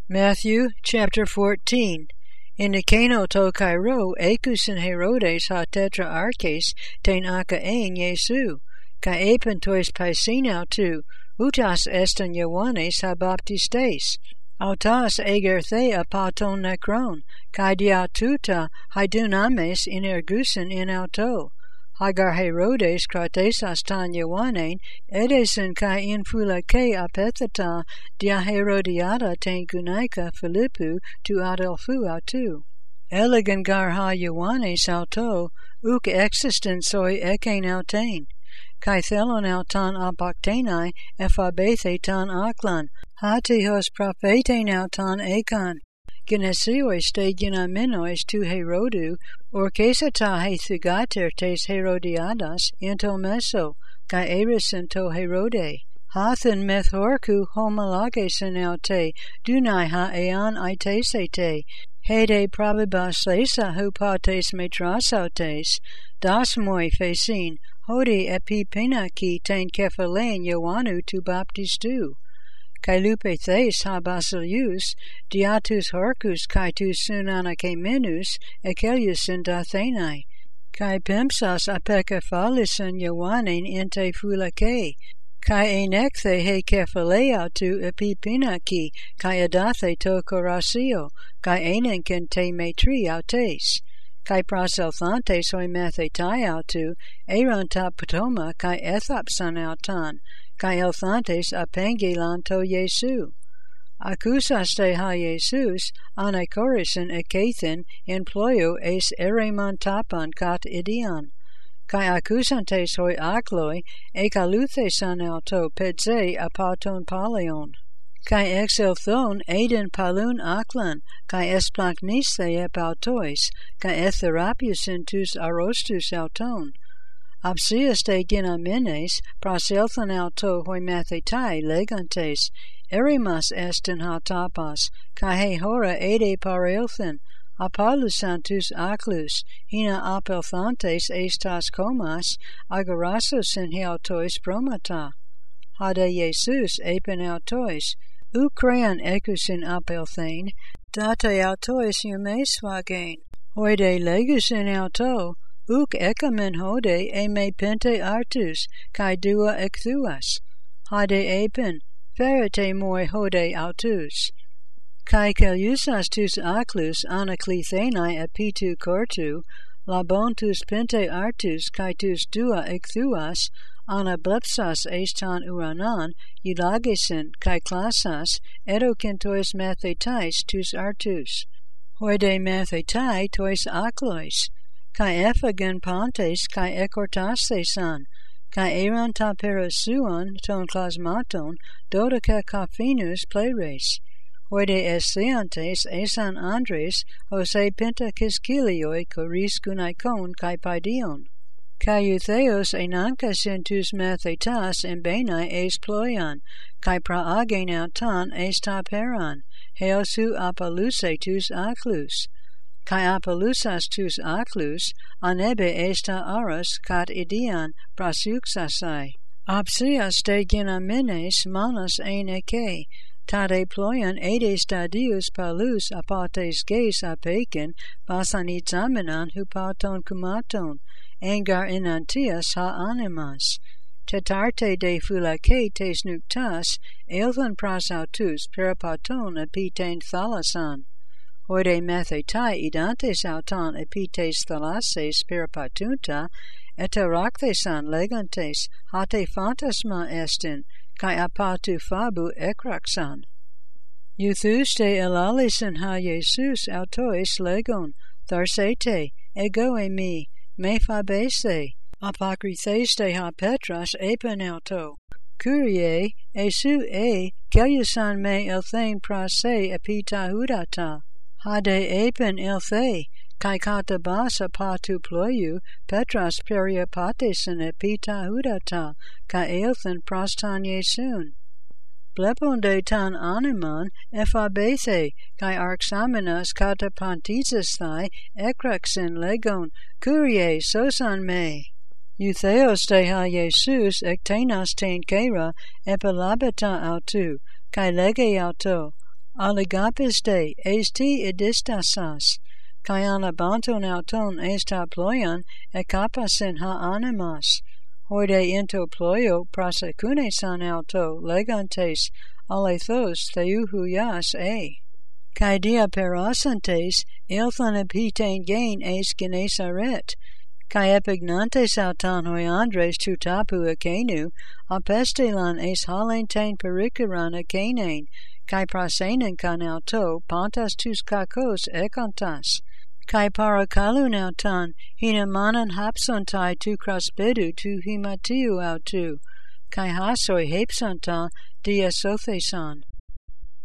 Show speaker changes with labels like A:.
A: Matthew chapter 14. In the keno to Cairo, ekusen Herodes ha tetrarches ten aka ein Jesu, ka epen tois paisinau tu, utas eston Ioannes ha baptistes, autas egerthe apaton necron, kai diatuta haidunames in ergusen in auto. Hagar Herodes kratesas tan Ioannen, edesen kai infulake apetheta dia Herodiada ten gunaika Philippu tu adelphu autu. Elegan gar ha Ioannes auto, uk existent soi eken autain. Kai thelon autan apoktenai ephabethe tan aklan, hatihos propheten autan ekan. Genesios te genamenois tu Herodu, orchesata he thugater tes Herodiadas into meso, kai erison to Herode. Hathen methorku homologesen aute, dunai ha ean itesete, hede probibas lesa hupates metrasautes, das moi fesin, hodi epipinaki ten kephalein Ioannu tu baptistu. Kai lupe thes ha basilius, diatus horcus kai tu sunanake menus, ekelius in dathenai. Kai pempsas apekephalisen Ioannin inte fulake, kai enekthe he kephalea tu epipinaki, kai adathe to korasio, kai enenken te metri autes. Kai praselthantes hoi methetai autu, eranta ptoma kai ethapsan autan, kai elthantes apengelan to Jesu. Akusaste ha Jesus, anakorisen ekathen, employo es eremontapan kat idion. Kai akusantes hoi akloi, ekaluthesan auto pedze apaton paleon. Kai exelthon eden palun aklan, kai esplanknisthe epautois, kai etherapiusin tus arostus auton. Absias te genamenes, praselthan auto hoi mathetai legantes, erimas estin ha tapas, kai he hora ede parelthen, apalusantus aclus, hina apelthantes estas comas, agarasos in heautois promata. Hade Jesus epen autois, ukrean ekusin apelthein, date autois eumeswagein, hoide legusin auto, uk ekamen hode e me pente artus, kai dua ekthuas. Hade epen, ferete moi hode autus. Kai keliusas tus aclus anaclethenai epitu cortu, labontus pente artus kai tus dua ekthuas, anablepsas estan uranan, eulagesen kai klasas, edokentois mathetais tus artus. Hoide mathetai tois aklois, kai ephagen pantes kai ekortastesan, kai eranta perasuon ton klasmaton, dodeca kaphinus pleres. Hoide estheantes esan andres, hose pentakiskylioi koris gunaikon kai paidion. Kai eutheos enankasin tus mathetas embenai es ploian, kai praagen autan es taperan, heosu apaluse tus aclus. Kai apalusas tus aclus, anebe esta aras kat idian prasuxasai. Apsias te genamenes manas eneke, tade ploian ede stadius palus apates geis apeken basanizamenan hupaton kumaton, engar enantias ha animas. Tetarte de fulake tes nuktas, elthan prasautus peripaton epiten thalasan. Hoide mathetai idantes autan epites thalases peripatunta, eterakthesan legantes, hate phantasma estin, kai apatu fabu ekraxan. Euthus te elalisen ha Jesus autois legon, tharsete, ego emi, me fabese, apokrithes te ha petras epen auto. Curie, esu keliusan me elthein prase epitahudata. Hade epen elthei, kai katabas apatu ployu, petras periapatesen epitahudata, kai elthen prostan Jesun. Bleponde tan animan ephabethe, kai arxamenas katapantizas thai, ekraxen legon, curie sosan me. Eutheos te ha Jesus ektenas ten kera epilabeta autu, kai lege auto, Aligapiste esti idistasas, kai anabanton auton esta ployon ekapasin ha animas, hoide into ployo prosecune san auto legantes alethos theuhuias kai dia perasantes ilthon epitein gain es genesaret, kai epignantes auton hoiandres tutapu akenu, apestelan es halenten perikiran akenain, kai prasenin kan auto pantas tus kakos ekantas, kai parakalun auton hinamanan hapsontai tu krasbedu tu himatiu autu, kai hasoi hapsonta diasothesan.